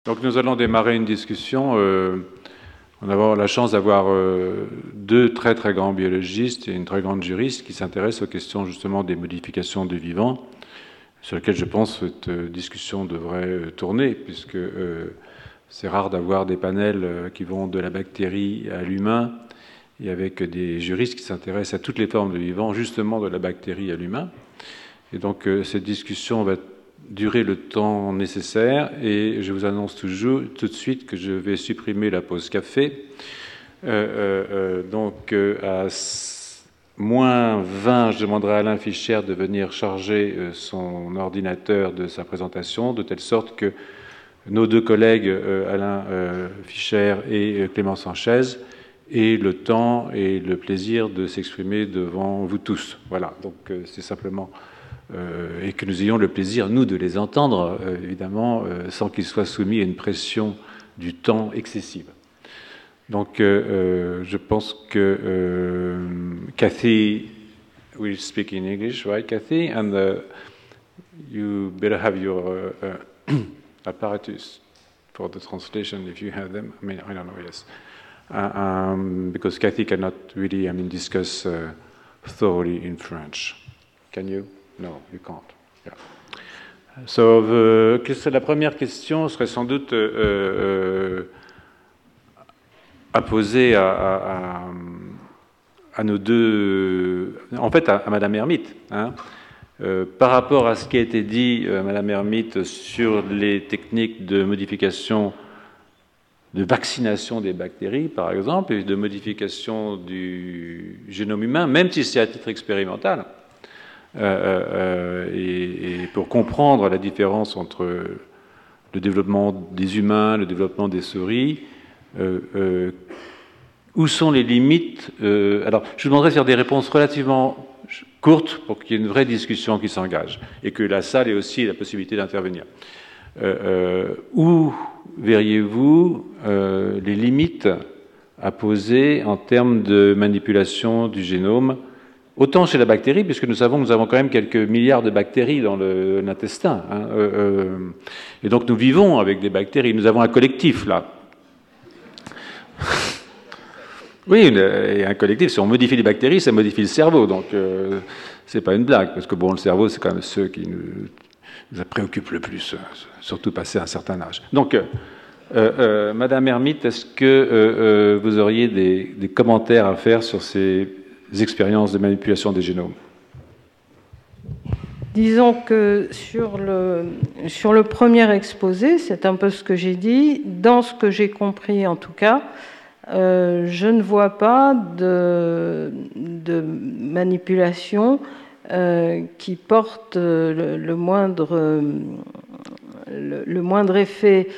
Donc nous allons démarrer une discussion. On a la chance d'avoir deux très très grands biologistes et une très grande juriste qui s'intéressent aux questions justement des modifications du vivant, sur lesquelles je pense que cette discussion devrait tourner, puisque c'est rare d'avoir des panels qui vont de la bactérie à l'humain, et avec des juristes qui s'intéressent à toutes les formes de vivant, justement de la bactérie à l'humain. Et donc cette discussion va durer le temps nécessaire, et je vous annonce tout de suite que je vais supprimer la pause café. Donc à moins 20, je demanderai à Alain Fischer de venir charger son ordinateur de sa présentation, de telle sorte que nos deux collègues, Alain Fischer et Clément Sanchez, aient le temps et le plaisir de s'exprimer devant vous tous. Voilà, donc c'est simplement... et que nous ayons le plaisir, nous, de les entendre, évidemment, sans qu'ils soient soumis à une pression du temps excessive. Donc, je pense que Cathy will speak in English, right, Cathy? And you better have your apparatus for the translation if you have them. I mean, I don't know, yes. Because Cathy cannot really, discuss thoroughly in French. Can you? No, you can't. Yeah. So, la première question serait sans doute à poser à nos deux... En fait, à Madame Hermite. Hein, par rapport à ce qui a été dit, Madame Hermite, sur les techniques de modification, de vaccination des bactéries, par exemple, et de modification du génome humain, même si c'est à titre expérimental, et pour comprendre la différence entre le développement des humains, le développement des souris, où sont les limites? Alors, je vous demanderai de faire des réponses relativement courtes pour qu'il y ait une vraie discussion qui s'engage et que la salle ait aussi la possibilité d'intervenir. Où verriez-vous les limites à poser en termes de manipulation du génome? Autant chez la bactérie, puisque nous savons que nous avons quand même quelques milliards de bactéries dans l'intestin. Hein, et donc nous vivons avec des bactéries. Nous avons un collectif, là. Oui, et un collectif. Si on modifie les bactéries, ça modifie le cerveau. Donc c'est pas une blague, parce que bon, le cerveau, c'est quand même ceux qui nous préoccupent le plus, surtout passé un certain âge. Donc, Madame Hermite, est-ce que vous auriez des commentaires à faire sur ces expériences de manipulation des génomes? Disons que sur le premier exposé, c'est un peu ce que j'ai dit. Dans ce que j'ai compris, en tout cas, je ne vois pas de manipulation qui porte le moindre effet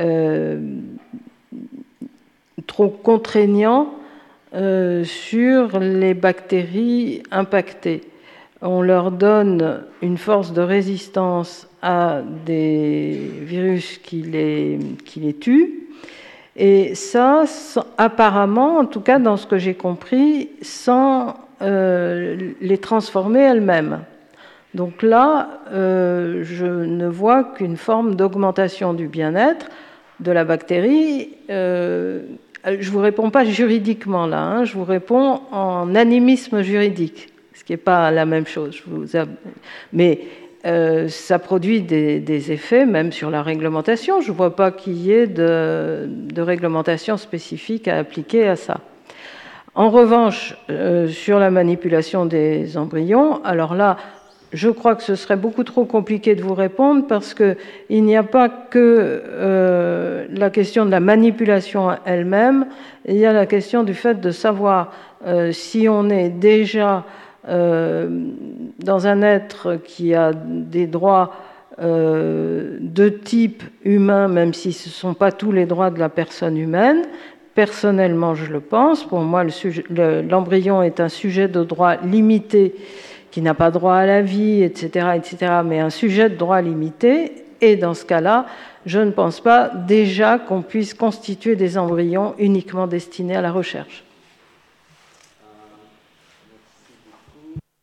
trop contraignant sur les bactéries impactées. On leur donne une force de résistance à des virus qui les tuent. Et ça, apparemment, en tout cas dans ce que j'ai compris, sans les transformer elles-mêmes. Donc là, je ne vois qu'une forme d'augmentation du bien-être de la bactérie. Je ne vous réponds pas juridiquement là, hein, je vous réponds en animisme juridique, ce qui n'est pas la même chose. Mais ça produit des effets, même sur la réglementation. Je ne vois pas qu'il y ait de réglementation spécifique à appliquer à ça. En revanche, sur la manipulation des embryons, alors là, je crois que ce serait beaucoup trop compliqué de vous répondre parce qu'il n'y a pas que la question de la manipulation elle-même, il y a la question du fait de savoir si on est déjà dans un être qui a des droits de type humain, même si ce ne sont pas tous les droits de la personne humaine. Personnellement, je le pense. Pour moi, l'embryon est un sujet de droit limité qui n'a pas droit à la vie, etc., mais un sujet de droit limité. Et dans ce cas-là, je ne pense pas déjà qu'on puisse constituer des embryons uniquement destinés à la recherche.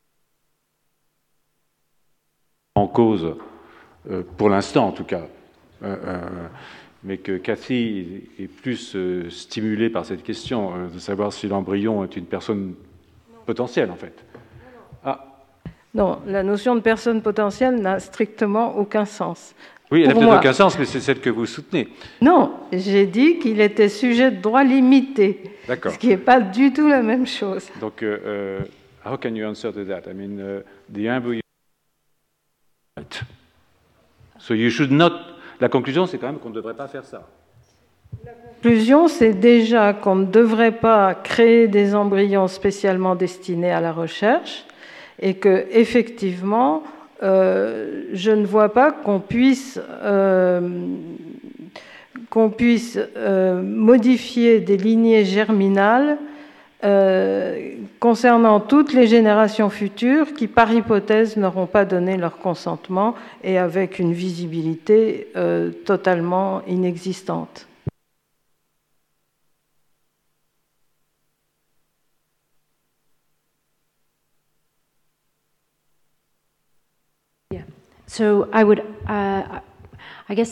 En cause, pour l'instant en tout cas, mais que Cathy est plus stimulée par cette question, de savoir si l'embryon est une personne potentielle, en fait. Non, la notion de personne potentielle n'a strictement aucun sens. Oui, elle n'a Pour peut-être moi. aucun sens, mais c'est celle que vous soutenez. Non, j'ai dit qu'il était sujet de droit limité, D'accord. ce qui n'est pas du tout la même chose. Donc, how can you answer to that? I mean, the embryo... So you should not... La conclusion, c'est quand même qu'on ne devrait pas faire ça. La conclusion, c'est déjà qu'on ne devrait pas créer des embryons spécialement destinés à la recherche et que, effectivement, je ne vois pas qu'on puisse modifier des lignées germinales concernant toutes les générations futures qui, par hypothèse, n'auront pas donné leur consentement et avec une visibilité totalement inexistante. Yeah. So I would, I guess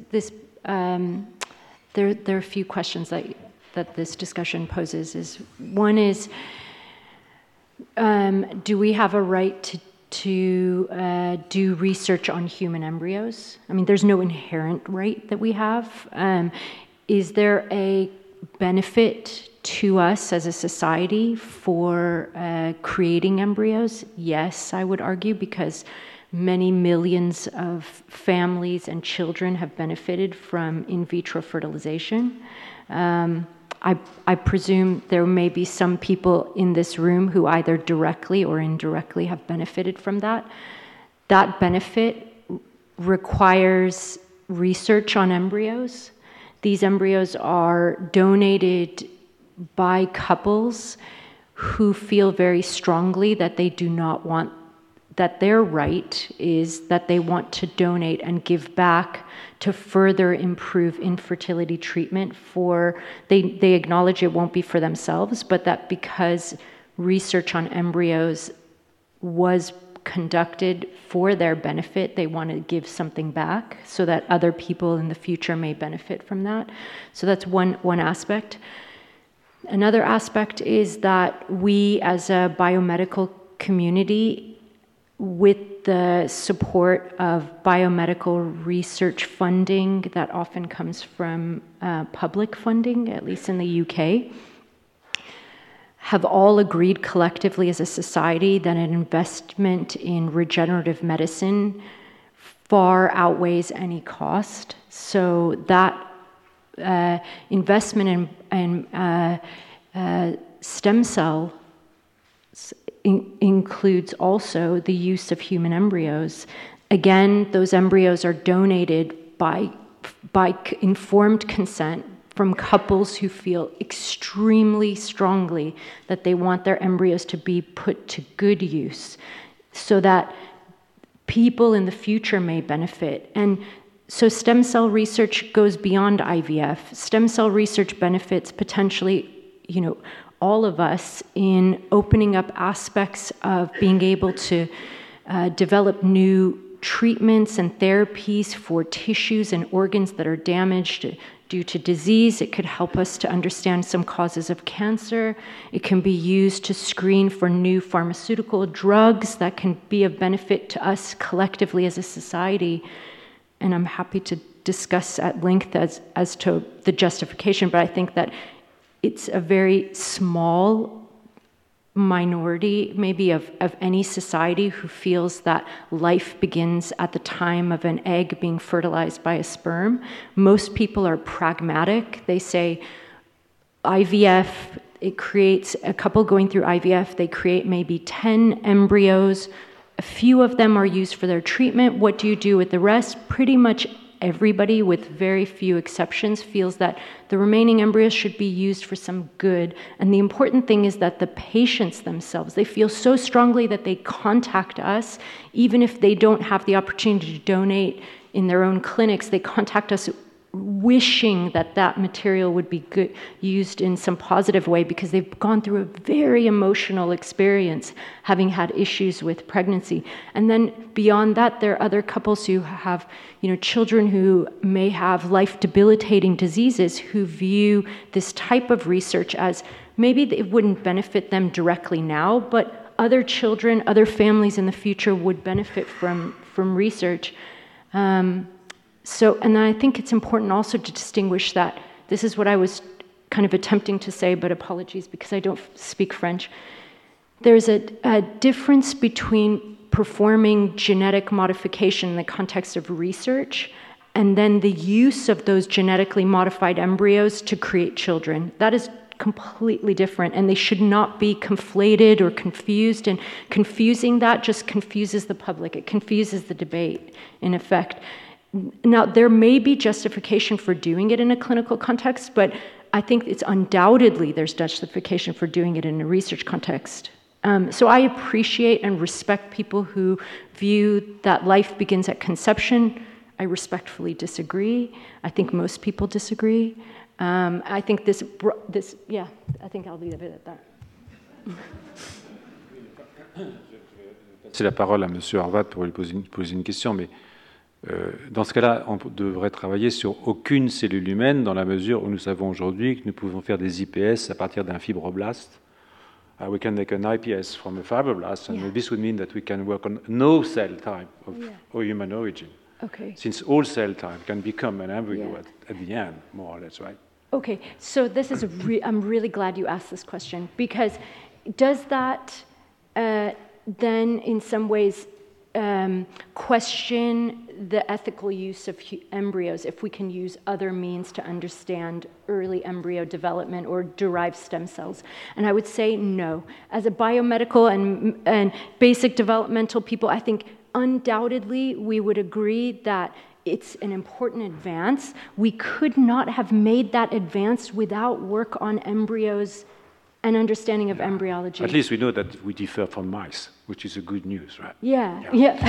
there are a few questions that this discussion poses. One is, do we have a right to do research on human embryos? I mean, there's no inherent right that we have. Is there a benefit to us as a society for creating embryos? Yes, I would argue, because many millions of families and children have benefited from in vitro fertilization. I presume there may be some people in this room who either directly or indirectly have benefited from that. That benefit requires research on embryos. These embryos are donated by couples who feel very strongly that they do not want, that their right is that they want to donate and give back to further improve infertility treatment for, they acknowledge it won't be for themselves, but that because research on embryos was conducted for their benefit, they want to give something back so that other people in the future may benefit from that. So that's one aspect. Another aspect is that we as a biomedical community, with the support of biomedical research funding that often comes from public funding, at least in the UK, have all agreed collectively as a society that an investment in regenerative medicine far outweighs any cost. So that investment in stem cell includes also the use of human embryos. Again, those embryos are donated by informed consent from couples who feel extremely strongly that they want their embryos to be put to good use so that people in the future may benefit. And so stem cell research goes beyond IVF. Stem cell research benefits potentially, all of us in opening up aspects of being able to develop new treatments and therapies for tissues and organs that are damaged due to disease. It could help us to understand some causes of cancer. It can be used to screen for new pharmaceutical drugs that can be of benefit to us collectively as a society. And I'm happy to discuss at length as to the justification, but I think that it's a very small minority, maybe, of any society who feels that life begins at the time of an egg being fertilized by a sperm. Most people are pragmatic. They say IVF, it creates a couple going through IVF, they create maybe 10 embryos. A few of them are used for their treatment. What do you do with the rest? Pretty much everybody, with very few exceptions, feels that the remaining embryos should be used for some good. And the important thing is that the patients themselves, they feel so strongly that they contact us, even if they don't have the opportunity to donate in their own clinics, they contact us wishing that that material would be good, used in some positive way because they've gone through a very emotional experience having had issues with pregnancy. And then beyond that, there are other couples who have, children who may have life-debilitating diseases who view this type of research as maybe it wouldn't benefit them directly now, but other children, other families in the future would benefit from research. And I think it's important also to distinguish that this is what I was kind of attempting to say, but apologies because I don't speak French. There's a difference between performing genetic modification in the context of research and then the use of those genetically modified embryos to create children. That is completely different, and they should not be conflated or confused, and confusing that just confuses the public. It confuses the debate, in effect. Now, there may be justification for doing it in a clinical context, but I think it's undoubtedly there's justification for doing it in a research context. So I appreciate and respect people who view that life begins at conception. I respectfully disagree. I think most people disagree. I think I think I'll leave it at that. C'est la parole à M. Horvat pour lui poser une question, mais dans ce cas-là, on devrait travailler sur aucune cellule humaine dans la mesure où nous savons aujourd'hui que nous pouvons faire des IPS à partir d'un fibroblast. We can make an IPS from a fibroblast, and this would mean that we can work on no cell type of human origin. Okay. Since all cell type can become an embryo at the end, more or less, right? Okay, so this is I'm really glad you asked this question, because does that then in some ways question the ethical use of embryos if we can use other means to understand early embryo development or derived stem cells? And I would say no. As a biomedical and basic developmental people, I think undoubtedly we would agree that it's an important advance. We could not have made that advance without work on embryos and understanding of embryology. At least we know that we differ from mice, which is a good news, right? Yeah.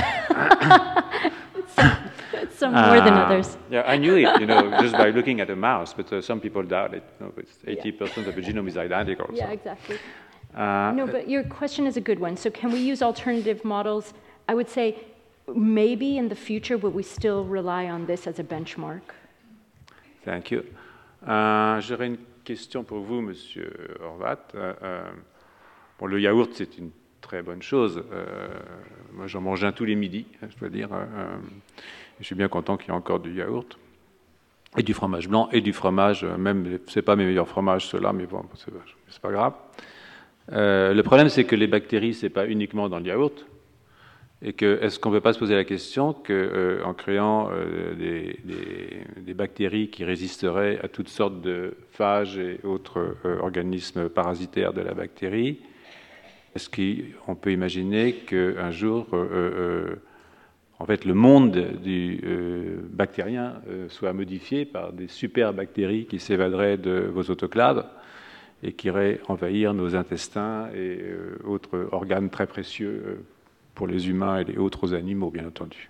Some more than others. Yeah, I knew it, just by looking at a mouse, but some people doubt it. It's 80% of the genome is identical. Yeah, so. Exactly. No, but your question is a good one. So can we use alternative models? I would say maybe in the future, but we still rely on this as a benchmark. Thank you. J'aurais une question pour vous, Monsieur Horvat. Le yaourt, c'est une très bonne chose. Moi, j'en mange un tous les midis, je dois dire. Je suis bien content qu'il y ait encore du yaourt. Et du fromage blanc, et du fromage, même, c'est pas mes meilleurs fromages, ceux-là, mais bon, c'est pas grave. Le problème, c'est que les bactéries, c'est pas uniquement dans le yaourt. Et que, est-ce qu'on ne peut pas se poser la question qu'en créant des bactéries qui résisteraient à toutes sortes de phages et autres organismes parasitaires de la bactérie, est-ce qu'on peut imaginer qu'un jour, en fait, le monde du bactérien soit modifié par des super bactéries qui s'évaderaient de vos autoclaves et qui iraient envahir nos intestins et autres organes très précieux pour les humains et les autres animaux, bien entendu.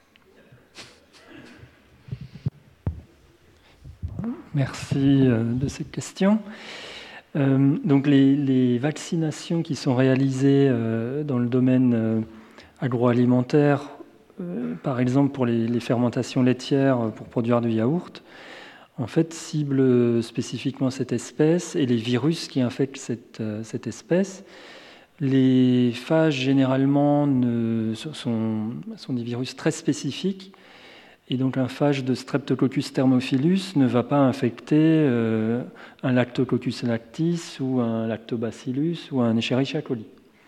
Merci de cette question. Donc les vaccinations qui sont réalisées dans le domaine agroalimentaire, par exemple pour les fermentations laitières pour produire du yaourt, en fait ciblent spécifiquement cette espèce et les virus qui infectent cette espèce. Les phages, généralement, sont des virus très spécifiques. Et donc, un phage de Streptococcus thermophilus ne va pas infecter un Lactococcus lactis ou un Lactobacillus ou un Escherichia coli.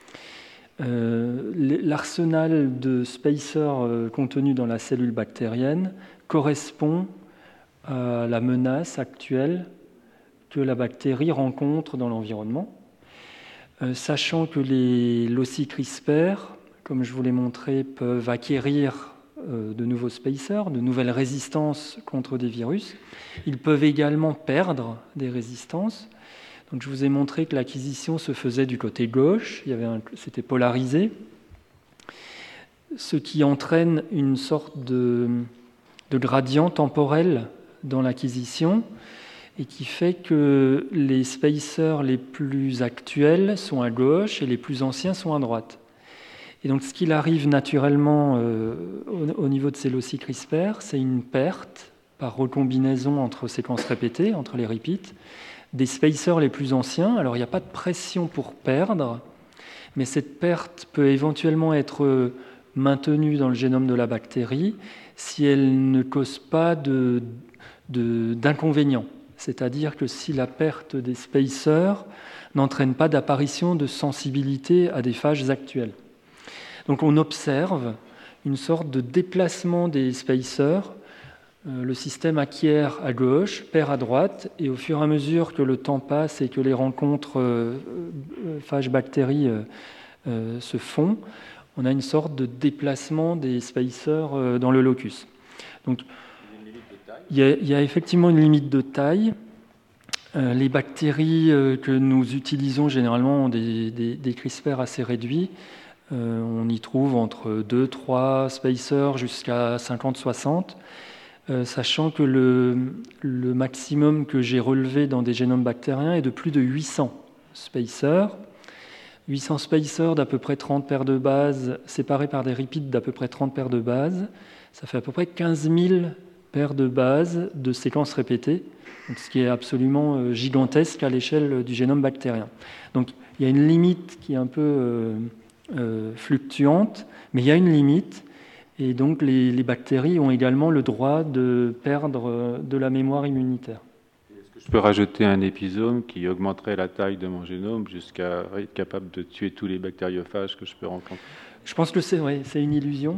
L'arsenal de spacers contenu dans la cellule bactérienne correspond à la menace actuelle que la bactérie rencontre dans l'environnement. Sachant que les loci CRISPR, comme je vous l'ai montré, peuvent acquérir de nouveaux spacers, de nouvelles résistances contre des virus. Ils peuvent également perdre des résistances. Donc, je vous ai montré que l'acquisition se faisait du côté gauche, c'était polarisé, ce qui entraîne une sorte de gradient temporel dans l'acquisition et qui fait que les spacers les plus actuels sont à gauche et les plus anciens sont à droite. Et donc ce qu'il arrive naturellement au niveau de ces loci CRISPR, c'est une perte par recombinaison entre séquences répétées, entre les repeats, des spacers les plus anciens. Alors il n'y a pas de pression pour perdre, mais cette perte peut éventuellement être maintenue dans le génome de la bactérie si elle ne cause pas d'inconvénients. C'est-à-dire que si la perte des spacers n'entraîne pas d'apparition de sensibilité à des phages actuelles. Donc on observe une sorte de déplacement des spacers. Le système acquiert à gauche, perd à droite, et au fur et à mesure que le temps passe et que les rencontres phages-bactéries se font, on a une sorte de déplacement des spacers dans le locus. Donc, il y a effectivement une limite de taille. Les bactéries que nous utilisons généralement ont des CRISPR assez réduits. On y trouve entre 2-3 spacers jusqu'à 50-60. Sachant que le maximum que j'ai relevé dans des génomes bactériens est de plus de 800 spacers. 800 spacers d'à peu près 30 paires de bases séparés par des repeats d'à peu près 30 paires de bases. Ça fait à peu près 15 000 paires de bases de séquences répétées, donc ce qui est absolument gigantesque à l'échelle du génome bactérien. Donc il y a une limite qui est un peu fluctuante, mais il y a une limite. Et donc les bactéries ont également le droit de perdre de la mémoire immunitaire. Est-ce que je peux rajouter un épisome qui augmenterait la taille de mon génome jusqu'à être capable de tuer tous les bactériophages que je peux rencontrer? Je pense que c'est une illusion,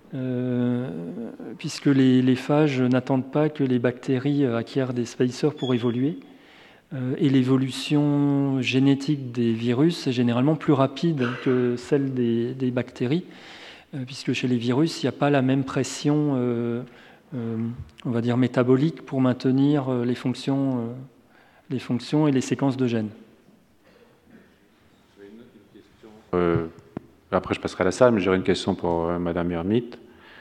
puisque les phages n'attendent pas que les bactéries acquièrent des spacers pour évoluer. Et l'évolution génétique des virus est généralement plus rapide que celle des bactéries, puisque chez les virus, il n'y a pas la même pression, on va dire, métabolique pour maintenir les fonctions et les séquences de gènes. Après, je passerai à la salle, mais j'aurais une question pour Madame Hermite.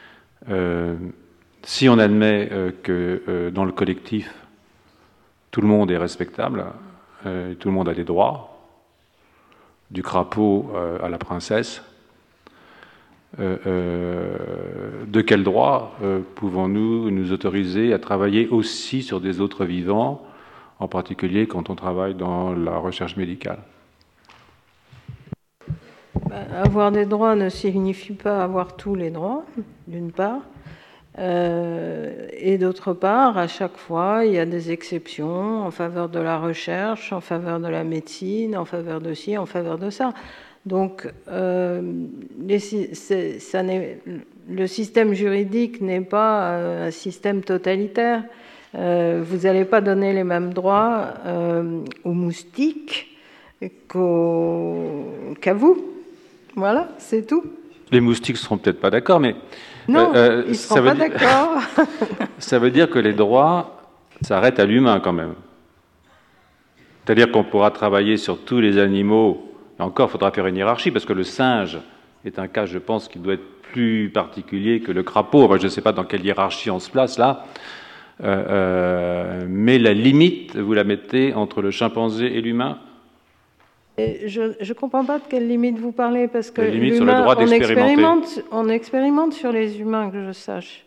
Si on admet que dans le collectif, tout le monde est respectable, tout le monde a des droits, du crapaud à la princesse, de quel droit pouvons-nous nous autoriser à travailler aussi sur des autres vivants, en particulier quand on travaille dans la recherche médicale? Avoir des droits ne signifie pas avoir tous les droits, d'une part. Et d'autre part, à chaque fois, il y a des exceptions en faveur de la recherche, en faveur de la médecine, en faveur de ci, en faveur de ça. Donc, le système juridique n'est pas un système totalitaire. Vous n'allez pas donner les mêmes droits aux moustiques qu'à vous. Voilà, c'est tout. Les moustiques ne seront peut-être pas d'accord, mais... Non, ils ne seront pas d'accord. Ça veut dire que les droits s'arrêtent à l'humain quand même. C'est-à-dire qu'on pourra travailler sur tous les animaux. Et encore, il faudra faire une hiérarchie, parce que le singe est un cas, je pense, qui doit être plus particulier que le crapaud. Enfin, je ne sais pas dans quelle hiérarchie on se place là. Mais la limite, vous la mettez entre le chimpanzé et l'humain? Je ne comprends pas de quelle limite vous parlez, parce que l'humain, on expérimente sur les humains, que je sache.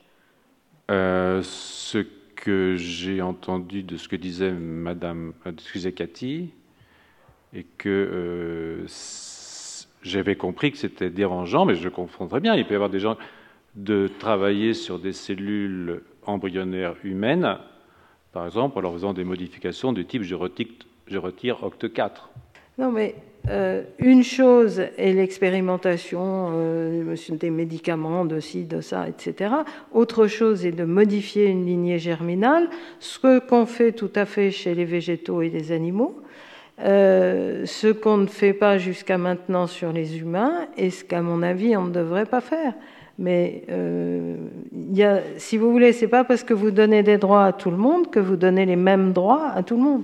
Ce que j'ai entendu de ce que disait Cathy, et que j'avais compris que c'était dérangeant, mais je comprends très bien, il peut y avoir des gens de travailler sur des cellules embryonnaires humaines, par exemple en leur faisant des modifications du type je retire OCT4. Non, mais une chose est l'expérimentation des médicaments, de ci, de ça, etc. Autre chose est de modifier une lignée germinale, ce qu'on fait tout à fait chez les végétaux et les animaux, ce qu'on ne fait pas jusqu'à maintenant sur les humains, et ce qu'à mon avis on ne devrait pas faire. Mais si vous voulez, c'est pas parce que vous donnez des droits à tout le monde que vous donnez les mêmes droits à tout le monde.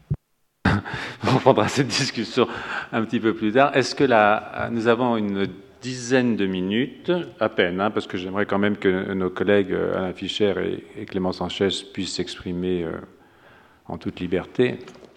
On prendra cette discussion un petit peu plus tard. Est-ce que nous avons une dizaine de minutes, à peine, parce que j'aimerais quand même que nos collègues Alain Fischer et Clément Sanchez puissent s'exprimer en toute liberté.